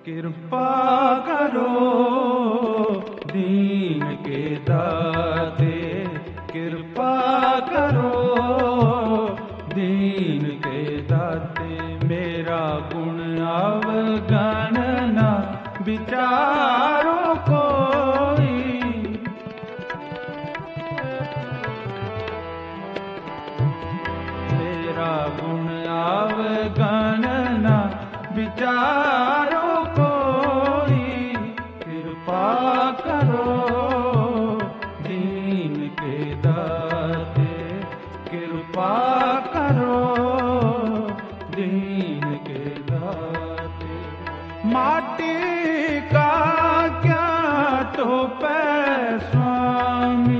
कृपा करो दीन के दाते, कृपा करो दीन के दाते। मेरा गुण अवगण न विचारो कोई, मेरा गुण अवगण न विचारो कोई। कृपा करो दीन के दाते, कृपा करो दीन के दाते। माटी का क्या टोपे स्वामी,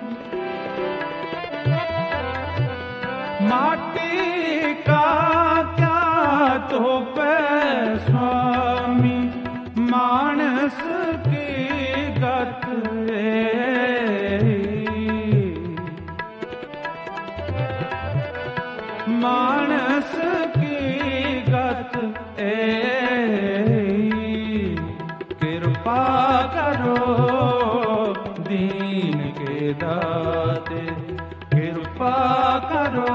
माटी का क्या टोपे स्वामी, मानस की गत मानस की गत कृपा करो दीन के दाते, कृपा करो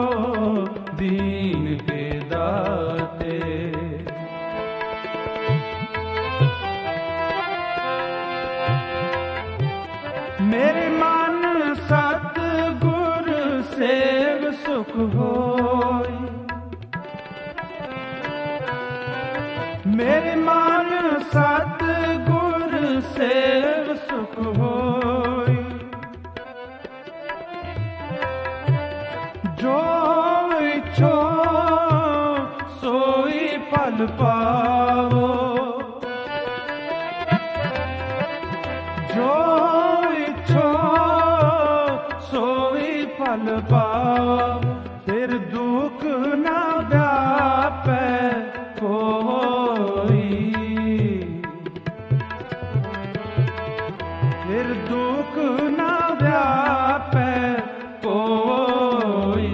दीन के दाते। मेरे मन सतगुर सेव सुख होई, मेरे मन सतगुर सेव सुख होई। जो इच्छो सोई फल पाओ, जो इच्छो सोई फल पाओ। फिर दुख न व्यापे कोई, फिर दुख न व्यापे कोई।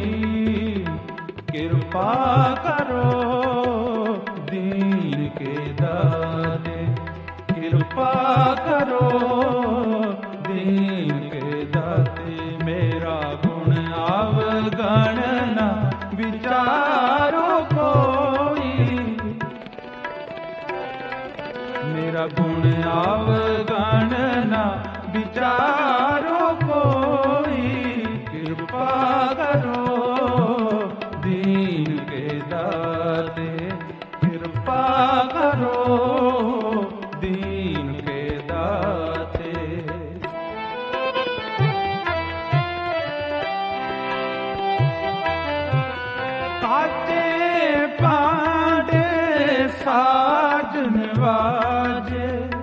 कृपा करो दीन के दाते, कृपा करो दीन के दाते। मेरा गुण अवगण न विचारो कोई, मेरा गुण अवगण न विचारो कोई। कृपा करो दीन के दाते, कृपा करो दीन के दाते। काटे पांडे साजन वाजे,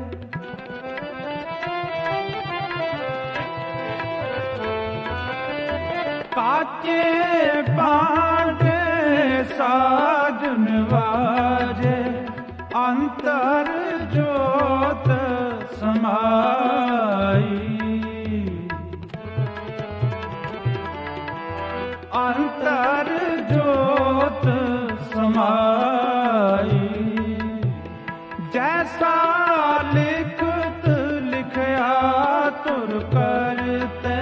काटे पांडे साजन वाजे। अंतर जोत समाई, अंतर जोत समाई। जैसा लिखत लिखया तुर करते,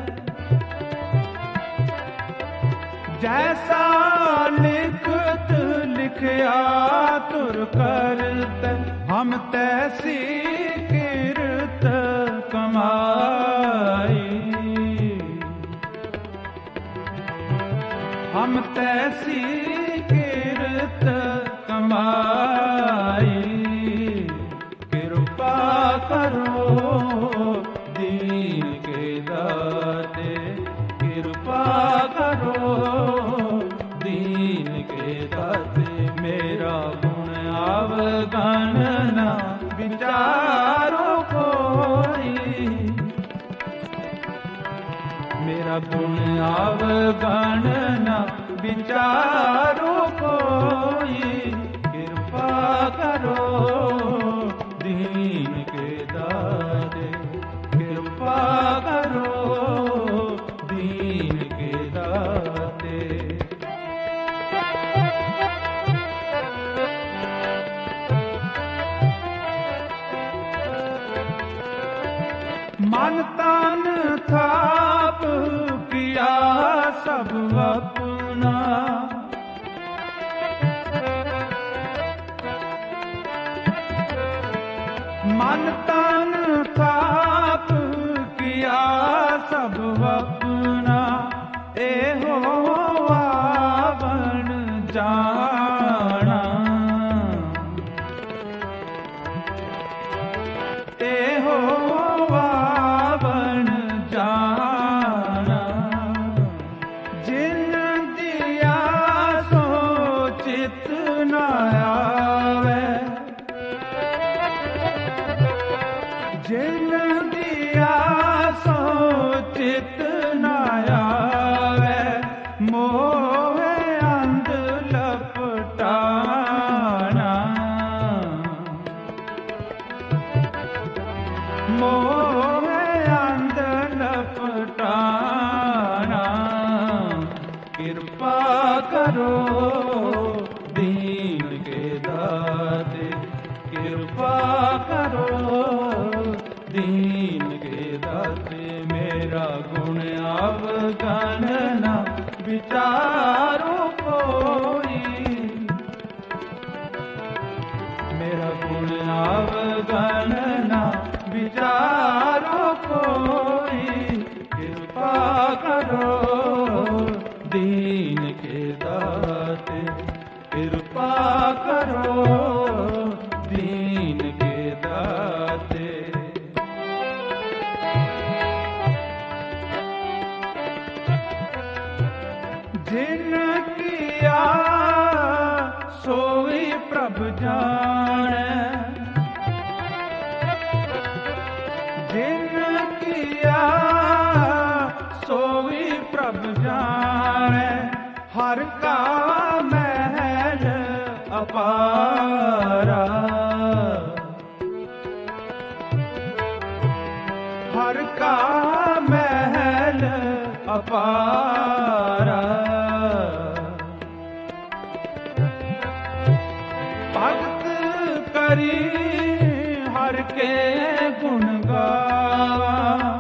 जैसा लिखत लिखया तुर करते। हम तैसी किरत कमाई, हम तैसी किरत कमाई। कृपा करो दीन के दाते, कृपा करो दीन के दाते। मेरा गुण अवगण न विचारो कोई, मेरा गुण अवगण न विचारो कोई। कृपा करो दीन के दाते, कृपा करो दीन के दाते। मन तन थाप किया सब अपना, मन तन थाप किया सब अपना, एहो आवण जाना, एहो आवण जाना, जिन दिया सो चित न आवे, जिन दिया सो चित न आवे, मोहे अंध लपटाना, मोहे अंध लपटाना, कृपा करो दीन के दाते, कृपा करो दीन के दाते, मेरा गुण अवगण न विचारो कोई, मेरा गुण अवगण न विचारो कोई, कृपा करो दीन के दाते, कृपा करो दीन के दाते। जिन किया सोई प्रभु जाने, जिन किया सोई प्रभु जाने, हर का महल अपारा, हर का महल अपारा, भक्त करी हर के गुण गावा,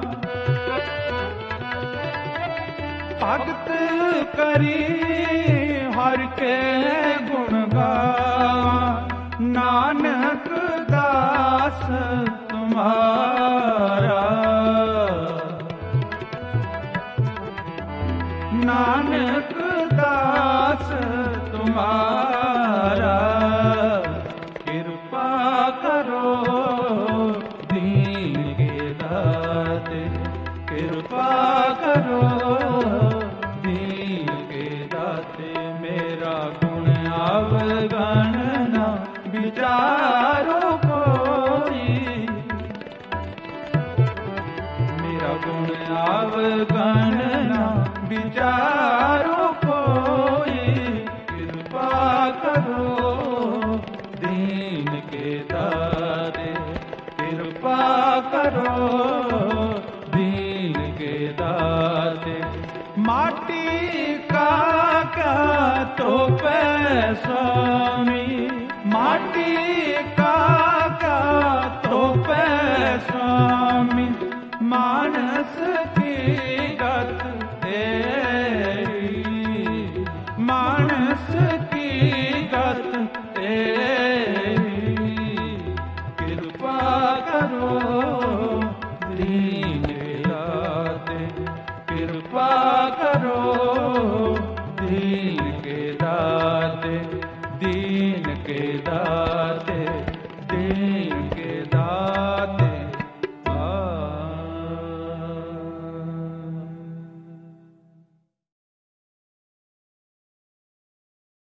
भक्त करी हर के गुण गावा, नानक दास तुम्हारा, नानक दास तुम्हारा, कृपा करो दीन के दाते, कृपा करो दीन के दाते, मेरा गुण अवगण न विचारो कोई, मेरा गुण अवगण न विचारो कोई, कृपा करो दीन के दाते, कृपा करो दीन के दाते, माटी का क्या तो स्वामी, माटी का क्या तो स्वामी, मानस की गत तेरी, मानस की गत तेरी, कृपा करो दीन के दाते, कृपा करो दीन के दाते, दीन के दाते।